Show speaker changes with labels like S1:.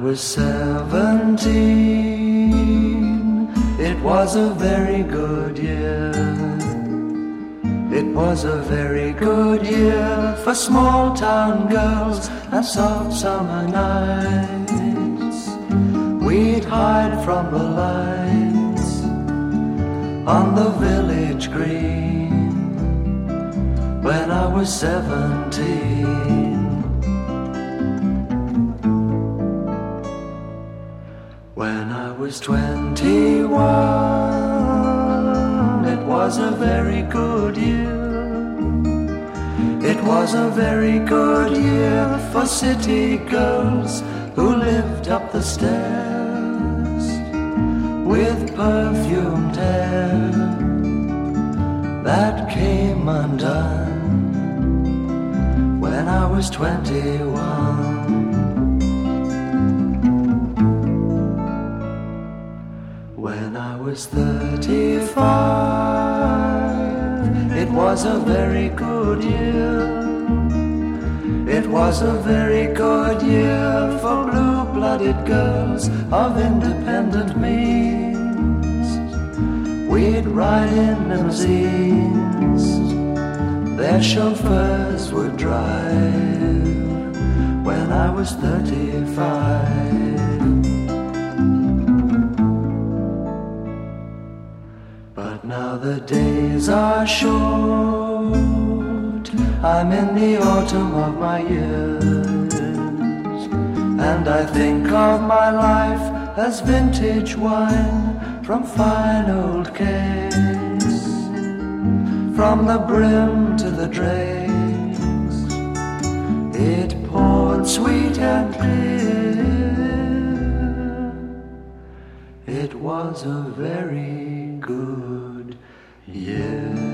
S1: was 17, it was a very good year. It was a very good year for small town girls and soft summer nights. We'd hide from the lights on the village green when I was 17. When I was 21, it was a very good year. It was a very good year for city girls who lived up the stairs with perfumed hair that came undone when I was 21. When I was 35, it was a very good year. It was a very good year for blue-blooded girls of independent means. We'd ride in limousines, their chauffeurs would drive when I was 35. Now the days are short, I'm in the autumn of my years, and I think of my life as vintage wine from fine old cakes, from the brim to the dregs, it poured sweet and clear. It was a very good year.